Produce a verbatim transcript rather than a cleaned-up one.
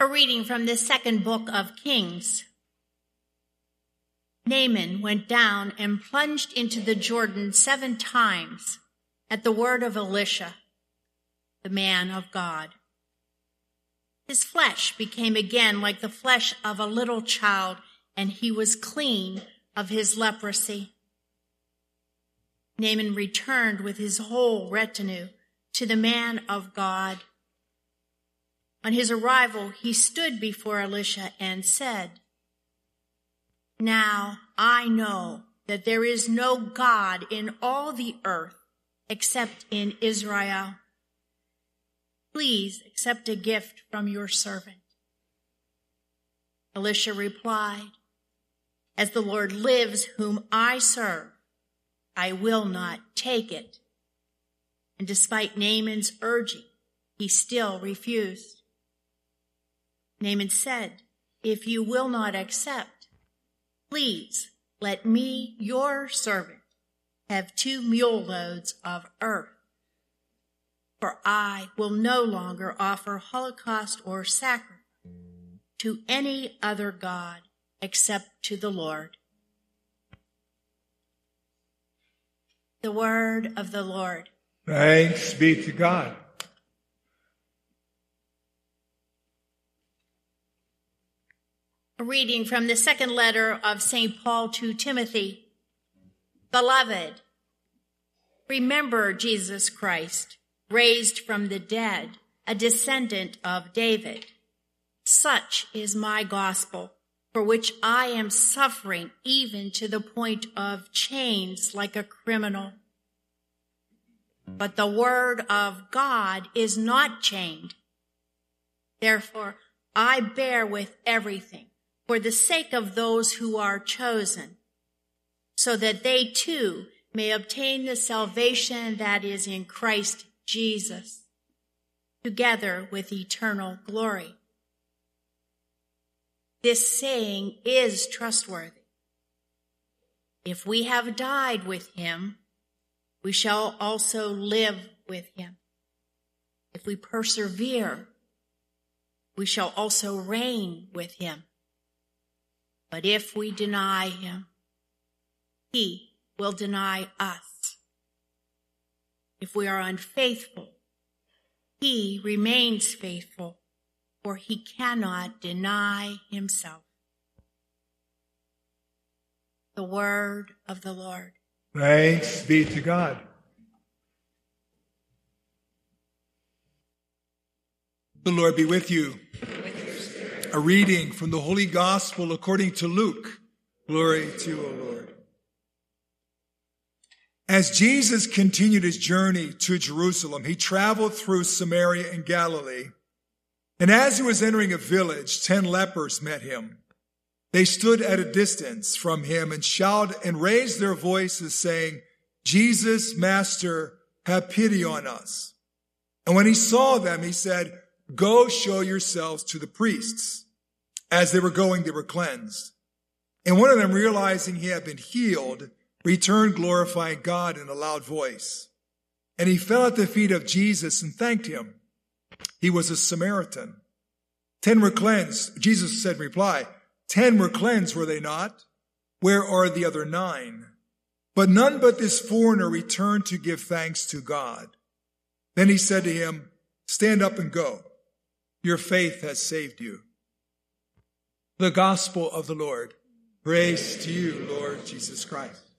A reading from the second book of Kings. Naaman went down and plunged into the Jordan seven times at the word of Elisha, the man of God. His flesh became again like the flesh of a little child, and he was clean of his leprosy. Naaman returned with his whole retinue to the man of God. On his arrival, he stood before Elisha and said, "Now I know that there is no God in all the earth except in Israel. Please accept a gift from your servant." Elisha replied, "As the Lord lives, whom I serve, I will not take it." And despite Naaman's urging, he still refused. Naaman said, "If you will not accept, please let me, your servant, have two mule loads of earth. For I will no longer offer holocaust or sacrifice to any other god except to the Lord." The word of the Lord. Thanks be to God. A reading from the second letter of Saint Paul to Timothy. Beloved, remember Jesus Christ, raised from the dead, a descendant of David. Such is my gospel, for which I am suffering even to the point of chains like a criminal. But the word of God is not chained. Therefore, I bear with everything for the sake of those who are chosen, so that they too may obtain the salvation that is in Christ Jesus, together with eternal glory. This saying is trustworthy. If we have died with him, we shall also live with him. If we persevere, we shall also reign with him. But if we deny him, he will deny us. If we are unfaithful, he remains faithful, for he cannot deny himself. The word of the Lord. Thanks be to God. The Lord be with you. A reading from the Holy Gospel according to Luke. Glory to you, O Lord. As Jesus continued his journey to Jerusalem, he traveled through Samaria and Galilee. And as he was entering a village, ten lepers met him. They stood at a distance from him and shouted and raised their voices, saying, "Jesus, Master, have pity on us." And when he saw them, he said, "Go show yourselves to the priests." As they were going, they were cleansed. And one of them, realizing he had been healed, returned glorifying God in a loud voice. And he fell at the feet of Jesus and thanked him. He was a Samaritan. Ten were cleansed. Jesus said in reply, "Ten were cleansed, were they not? Where are the other nine?" But none but this foreigner returned to give thanks to God. Then he said to him, "Stand up and go. Your faith has saved you." The gospel of the Lord. Praise to you, Lord Jesus Christ.